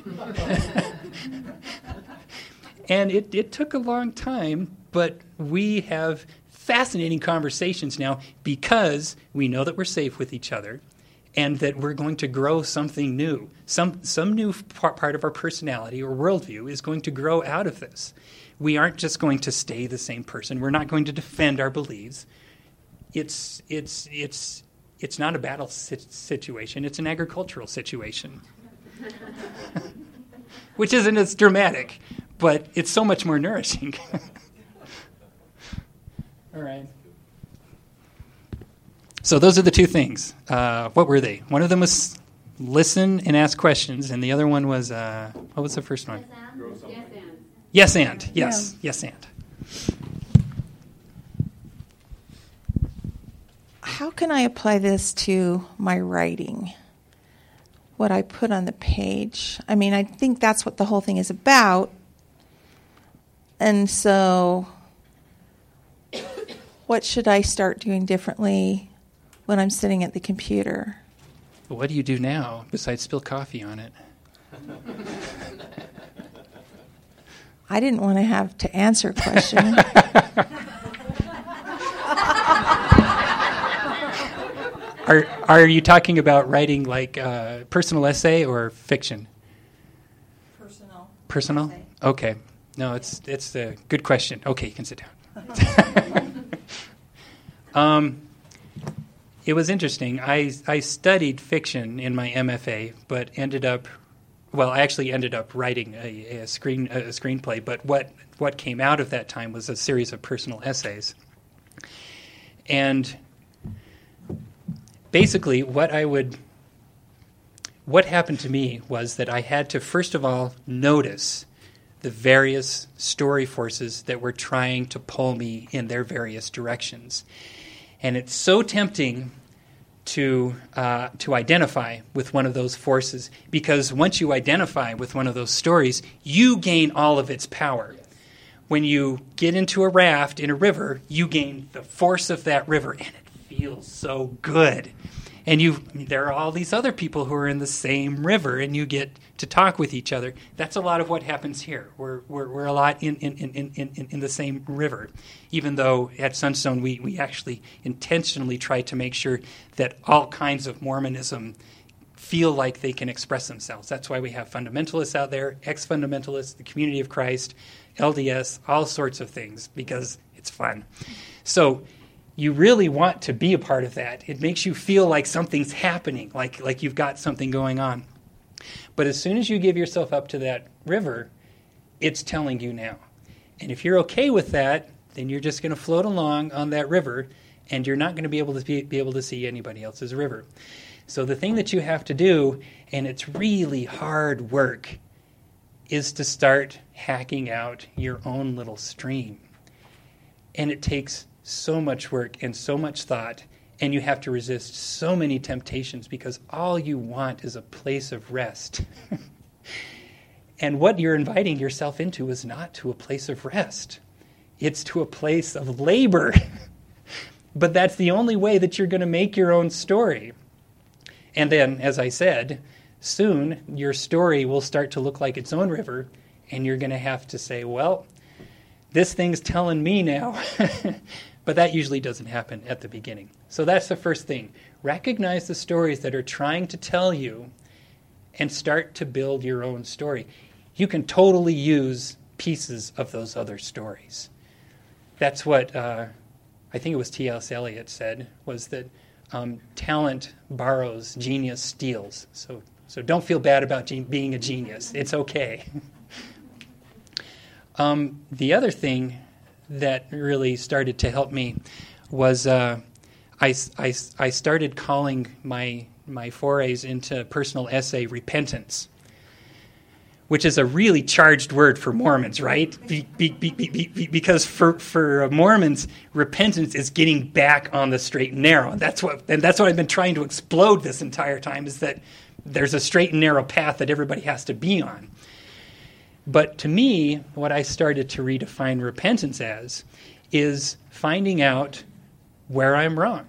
S2: And it, it took a long time, but we have fascinating conversations now because we know that we're safe with each other and that we're going to grow something new. Some, some new part of our personality or worldview is going to grow out of this. We aren't just going to stay the same person. We're not going to defend our beliefs. It's it's it's it's not a battle situation. It's an agricultural situation, which isn't as dramatic, but it's so much more nourishing. All right. So those are the two things. Uh, what were they? One of them was listen and ask questions, and the other one was uh, what was the first one? Yes and. Yes. Yeah. Yes and.
S6: How can I apply this to my writing? What I put on the page. I mean, I think that's what the whole thing is about. And so, what should I start doing differently when I'm sitting at the computer?
S2: Well, what do you do now besides spill coffee on it?
S6: I didn't want to have to answer a question.
S2: Are are you talking about writing like uh, personal essay or fiction?
S1: Personal.
S2: Personal?
S1: Essay.
S2: Okay. No, it's it's a good question. Okay, you can sit down. um, it was interesting. I I studied fiction in my M F A, but ended up. Well, I actually ended up writing a, a screen a screenplay, but what, what came out of that time was a series of personal essays. And basically what I would what happened to me was that I had to first of all notice the various story forces that were trying to pull me in their various directions. And it's so tempting to uh, to identify with one of those forces, because once you identify with one of those stories, you gain all of its power. When you get into a raft in a river, you gain the force of that river, and it feels so good. And you, there are all these other people who are in the same river, and you get to talk with each other. That's a lot of what happens here. We're we're, we're a lot in in, in, in in the same river, even though at Sunstone we, we actually intentionally try to make sure that all kinds of Mormonism feel like they can express themselves. That's why we have fundamentalists out there, ex-fundamentalists, the Community of Christ, L D S, all sorts of things, because it's fun. So you really want to be a part of that. It makes you feel like something's happening, like like you've got something going on. But as soon as you give yourself up to that river, it's telling you now. And if you're okay with that, then you're just going to float along on that river, and you're not going to be able to be, be able to see anybody else's river. So the thing that you have to do, and it's really hard work, is to start hacking out your own little stream. And it takes so much work and so much thought, and you have to resist so many temptations, because all you want is a place of rest. And what you're inviting yourself into is not to a place of rest. It's to a place of labor. But that's the only way that you're going to make your own story. And then, as I said, soon your story will start to look like its own river, and you're going to have to say, well, this thing's telling me now. But that usually doesn't happen at the beginning. So that's the first thing. Recognize the stories that are trying to tell you and start to build your own story. You can totally use pieces of those other stories. That's what uh, I think it was T S Eliot said, was that um, talent borrows, genius steals. So, so don't feel bad about ge- being a genius. It's okay. um, the other thing that really started to help me was uh, I, I, I started calling my my forays into personal essay repentance, which is a really charged word for Mormons, right? Be, be, be, be, be, because for for Mormons, repentance is getting back on the straight and narrow. And that's what and that's what I've been trying to explode this entire time, is that there's a straight and narrow path that everybody has to be on. But to me, what I started to redefine repentance as is finding out where I'm wrong.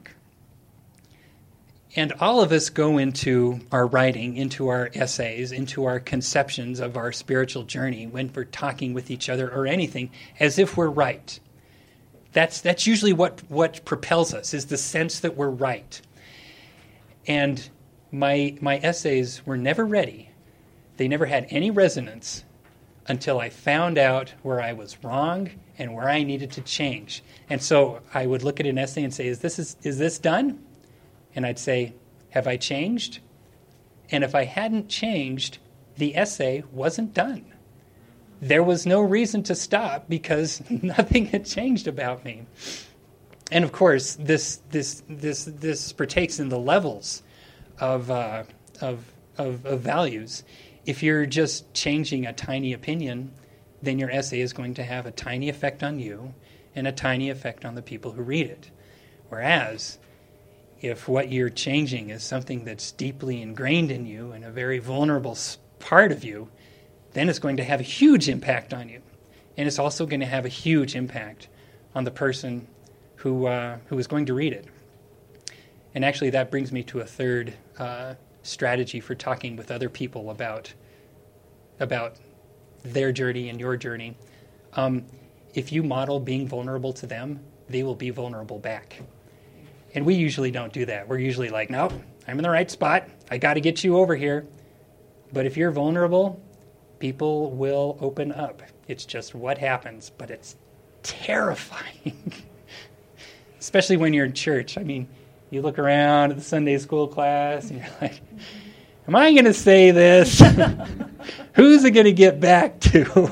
S2: And all of us go into our writing, into our essays, into our conceptions of our spiritual journey when we're talking with each other or anything, as if we're right. That's that's usually what, what propels us, is the sense that we're right. And my my essays were never ready. They never had any resonance until I found out where I was wrong and where I needed to change. And so I would look at an essay and say, is this is, is this done? And I'd say, have I changed? And if I hadn't changed, the essay wasn't done. There was no reason to stop, because nothing had changed about me. And of course, this this this this partakes in the levels of uh, of, of of values. If you're just changing a tiny opinion, then your essay is going to have a tiny effect on you and a tiny effect on the people who read it. Whereas, if what you're changing is something that's deeply ingrained in you and a very vulnerable part of you, then it's going to have a huge impact on you. And it's also going to have a huge impact on the person who uh, who is going to read it. And actually, that brings me to a third uh, strategy for talking with other people about about their journey and your journey. Um, if you model being vulnerable to them, they will be vulnerable back. And we usually don't do that. We're usually like, no, I'm in the right spot. I got to get you over here. But if you're vulnerable, people will open up. It's just what happens, but it's terrifying. Especially when you're in church. I mean, you look around at the Sunday school class and you're like, am I going to say this? Who's it going to get back to?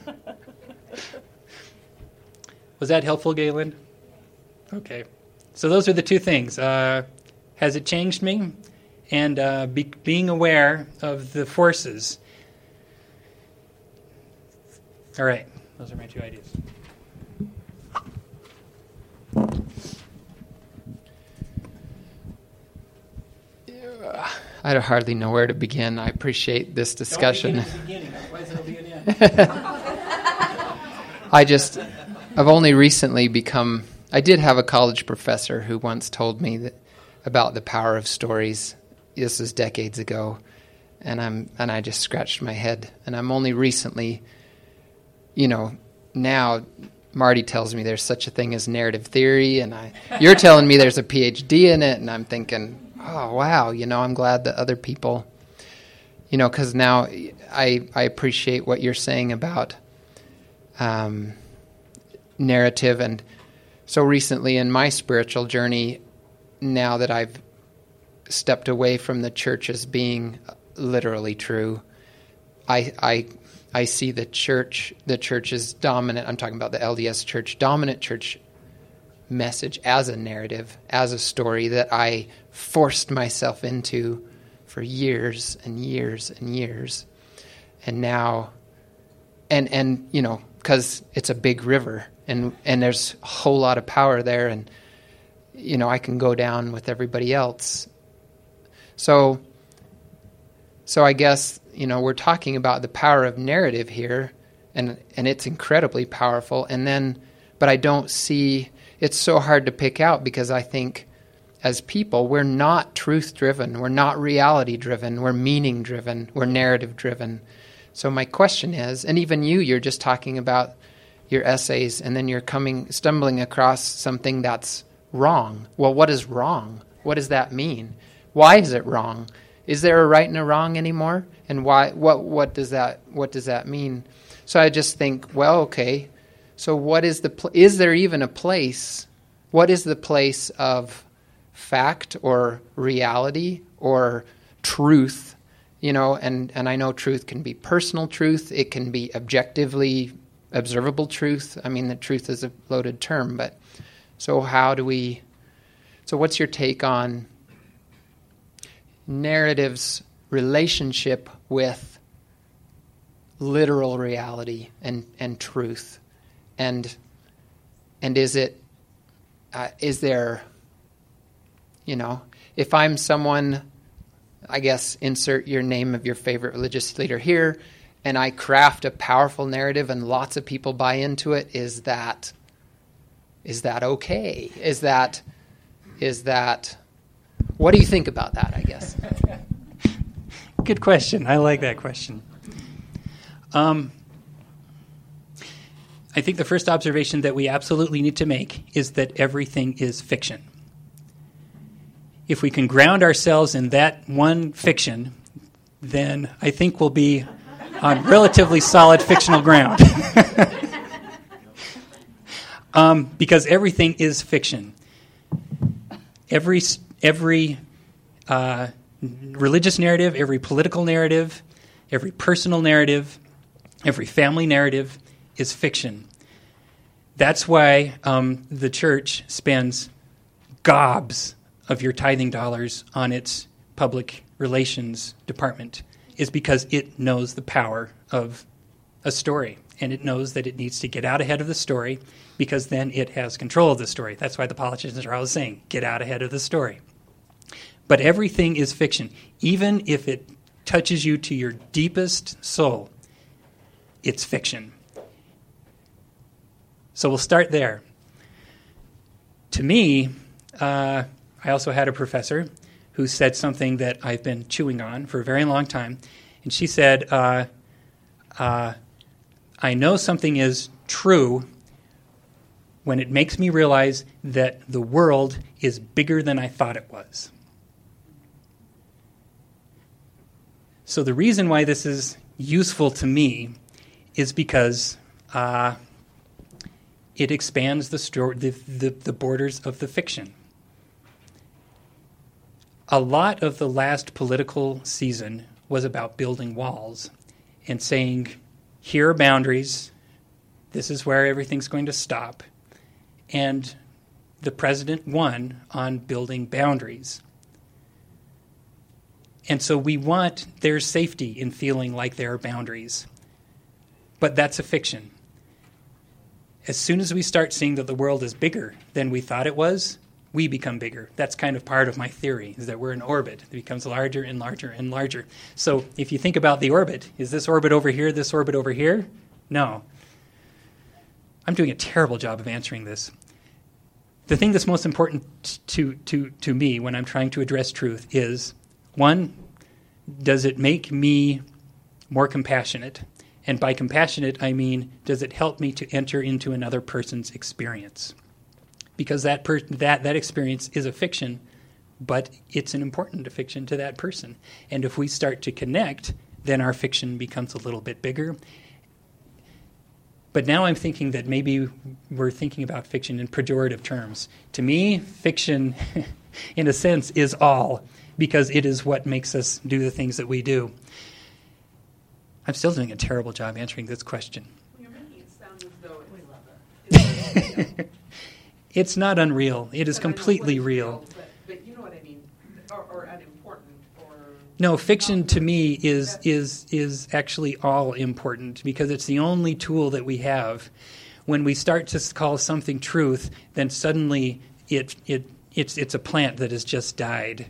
S2: Was that helpful, Galen? Okay. So those are the two things. Uh, has it changed me? And uh, be, being aware of the forces. All right, those are my two ideas.
S7: I hardly know where to begin. I appreciate this discussion. I just, I've only recently become, I did have a college professor who once told me that, about the power of stories. This was decades ago, and I'm and I just scratched my head. And I'm only recently, you know, now Marty tells me there's such a thing as narrative theory, and I, you're telling me there's a P H D in it, and I'm thinking, oh, wow, you know, I'm glad that other people, you know, because now I I appreciate what you're saying about um, narrative. And so recently in my spiritual journey, now that I've stepped away from the church as being literally true, I I I see the church, the church's dominant, I'm talking about the L D S church, dominant church message as a narrative, as a story that I forced myself into for years and years and years. And now, and, and you know, because it's a big river, and, and there's a whole lot of power there, and, you know, I can go down with everybody else. So, so I guess, you know, we're talking about the power of narrative here, and and it's incredibly powerful. And then, but I don't see, it's so hard to pick out, because I think as people, we're not truth-driven, we're not reality-driven, we're meaning-driven, we're narrative-driven. So my question is, and even you, you're just talking about your essays, and then you're coming, stumbling across something that's wrong. Well, what is wrong? What does that mean? Why is it wrong? Is there a right and a wrong anymore? And why? What? What does that? What does that mean? So I just think, well, okay. So what is the? Pl- is there even a place? What is the place of fact or reality or truth? You know, and and I know truth can be personal truth. It can be objectively observable truth. I mean, the truth is a loaded term, but so how do we? So what's your take on narrative's relationship with literal reality and, and truth, and and is it uh, is there, you know, if I'm someone, I guess insert your name of your favorite religious leader here, and I craft a powerful narrative and lots of people buy into it, is that is that okay? Is that is that what do you think about that, I guess?
S2: Good question. I like that question. Um, I think the first observation that we absolutely need to make is that everything is fiction. If we can ground ourselves in that one fiction, then I think we'll be on relatively solid fictional ground. um, because everything is fiction. Every every uh, religious narrative, every political narrative, every personal narrative, every family narrative is fiction. That's why um, the church spends gobs of your tithing dollars on its public relations department, is because it knows the power of a story, and it knows that it needs to get out ahead of the story, because then it has control of the story. That's why the politicians are always saying, get out ahead of the story. But everything is fiction. Even if it touches you to your deepest soul, it's fiction. So we'll start there. To me, uh, I also had a professor who said something that I've been chewing on for a very long time. And she said, uh, uh, I know something is true when it makes me realize that the world is bigger than I thought it was. So the reason why this is useful to me is because uh, it expands the, sto- the, the, the borders of the fiction. A lot of the last political season was about building walls and saying, here are boundaries, this is where everything's going to stop. And the president won on building boundaries. And so we want their safety in feeling like there are boundaries. but that's a fiction. As soon as we start seeing that the world is bigger than we thought it was, we become bigger. That's kind of part of my theory, is that we're in orbit. It becomes larger and larger and larger. So if you think about the orbit, is this orbit over here, this orbit over here? No. I'm doing a terrible job of answering this. The thing that's most important to, to, to me when I'm trying to address truth is, one, does it make me more compassionate? And by compassionate, I mean, does it help me to enter into another person's experience? Because that per- that that experience is a fiction, but it's an important fiction to that person. And if we start to connect, then our fiction becomes a little bit bigger. But now I'm thinking that maybe we're thinking about fiction in pejorative terms. To me, fiction, in a sense, is all, because it is what makes us do the things that we do. I'm still doing a terrible job answering this question.
S3: You're making it sound as though it's,
S2: it's not unreal. It is completely real.
S3: real. But, but you know what I mean, or, or unimportant, or
S2: no, fiction to me is is is actually all important, because it's the only tool that we have. When we start to call something truth, then suddenly it it it's it's a plant that has just died.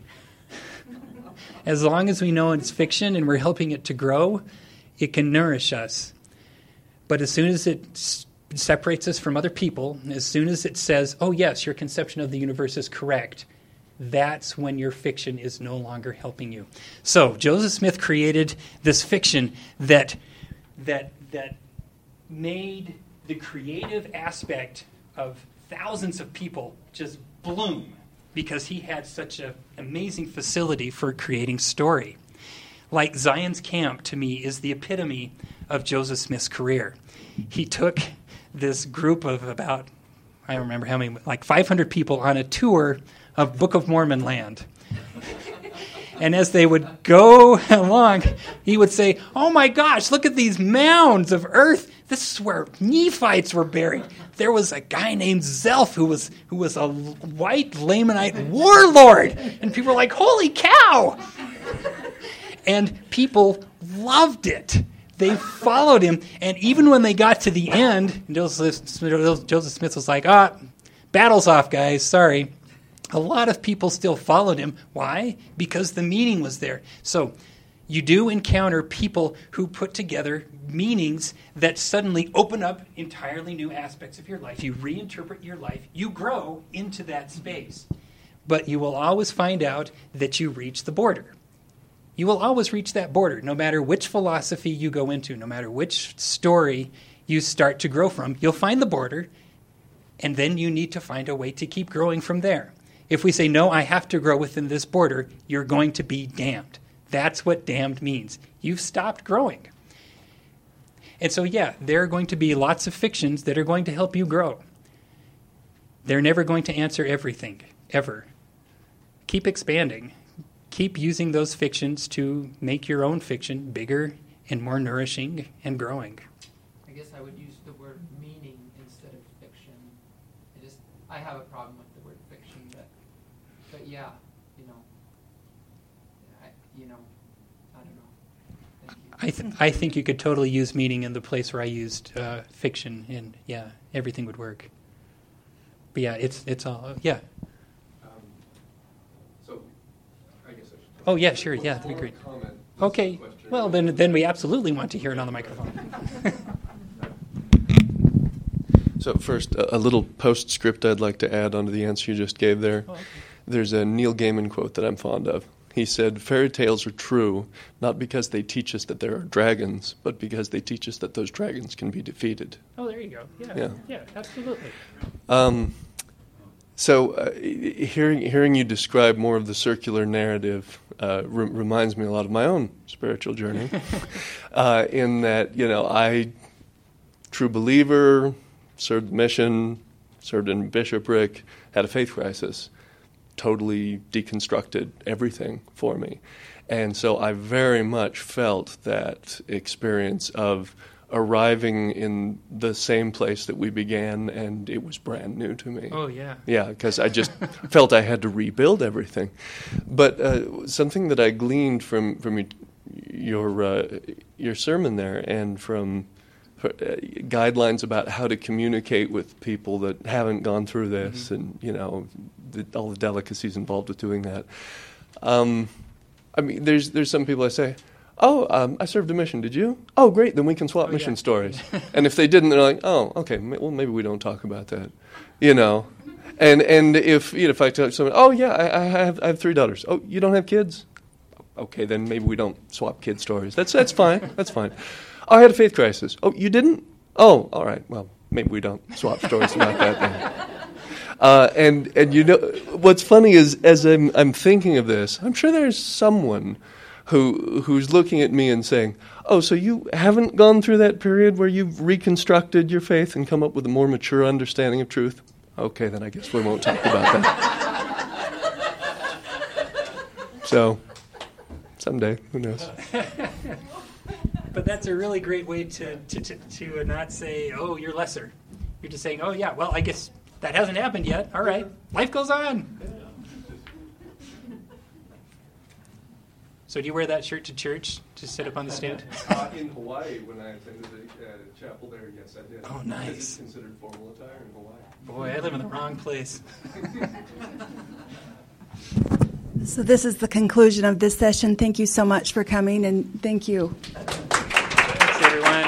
S2: As long as we know it's fiction and we're helping it to grow, it can nourish us. But as soon as it s- separates us from other people, as soon as it says, oh yes, your conception of the universe is correct, that's when your fiction is no longer helping you. So Joseph Smith created this fiction that that that made the creative aspect of thousands of people just bloom, because he had such an amazing facility for creating story. Like Zion's Camp, to me, is the epitome of Joseph Smith's career. He took this group of about, I don't remember how many, like five hundred people on a tour of Book of Mormon land. And as they would go along, he would say, oh my gosh, look at these mounds of earth. This is where Nephites were buried. There was a guy named Zelph who was who was a white Lamanite warlord. And people were like, holy cow! And people loved it. They followed him. And even when they got to the end, Joseph, Joseph Smith was like, ah, battle's off, guys, sorry. A lot of people still followed him. Why? Because the meaning was there. So you do encounter people who put together meanings that suddenly open up entirely new aspects of your life. You reinterpret your life. You grow into that space. But you will always find out that you reach the border. You will always reach that border, no matter which philosophy you go into, no matter which story you start to grow from. You'll find the border, and then you need to find a way to keep growing from there. If we say, no, I have to grow within this border, you're going to be damned. That's what damned means. You've stopped growing. And so, yeah, there are going to be lots of fictions that are going to help you grow. They're never going to answer everything, ever. Keep expanding. Keep using those fictions to make your own fiction bigger and more nourishing and growing.
S7: I guess I would use the word meaning instead of fiction. I just, I have a problem with the word fiction, but, but yeah, you know, I, you know, I don't know. Thank you.
S2: I, th- I think you could totally use meaning in the place where I used uh, fiction, and yeah, everything would work. But yeah, it's it's all, yeah. Oh, yeah, sure. Yeah, that'd be great. Okay. Well, then then we absolutely want to hear it on the microphone.
S8: So first, a, a little postscript I'd like to add onto the answer you just gave there. Oh, okay. There's a Neil Gaiman quote that I'm fond of. He said, fairy tales are true, not because they teach us that there are dragons, but because they teach us that those dragons can be defeated.
S2: Oh, there you go. Yeah,
S8: yeah,
S2: yeah absolutely.
S8: Um, so uh, hearing hearing you describe more of the circular narrative uh, re- reminds me a lot of my own spiritual journey, uh, in that, you know, I, true believer, served the mission, served in bishopric, had a faith crisis, totally deconstructed everything for me. And so I very much felt that experience of arriving in the same place that we began, and it was brand new to me.
S2: Oh, yeah.
S8: Yeah, because I just felt I had to rebuild everything. But uh, something that I gleaned from, from your uh, your sermon there, and from for, uh, guidelines about how to communicate with people that haven't gone through this, mm-hmm. and you know, the, all the delicacies involved with doing that. Um, I mean, there's there's some people I say, oh, um, I served a mission. Did you? Oh, great. Then we can swap
S2: oh,
S8: mission
S2: yeah.
S8: stories. And if they didn't, they're like, oh, okay. Well, maybe we don't talk about that. You know, and and if you know, if I tell someone, oh yeah, I, I have I have three daughters. Oh, you don't have kids? Okay, then maybe we don't swap kid stories. That's that's fine. That's fine. Oh, I had a faith crisis. Oh, you didn't? Oh, all right. Well, maybe we don't swap stories about that then. Uh, and and you know what's funny is as I'm I'm thinking of this, I'm sure there's someone who who's looking at me and saying, "Oh, so you haven't gone through that period where you've reconstructed your faith and come up with a more mature understanding of truth?" Okay, then I guess we won't talk about that. So, someday, who knows?
S2: But that's a really great way to, to, to, to not say, oh, you're lesser. You're just saying, oh, yeah, well, I guess that hasn't happened yet. All right, life goes on. So do you wear that shirt to church to sit up on the stand?
S8: Uh, in Hawaii, when I attended a, a chapel there, yes, I did.
S2: Oh, nice.
S8: It's considered formal attire in Hawaii.
S2: Boy, I live in the wrong place.
S1: So this is the conclusion of this session. Thank you so much for coming, and thank you.
S2: Thanks, everyone.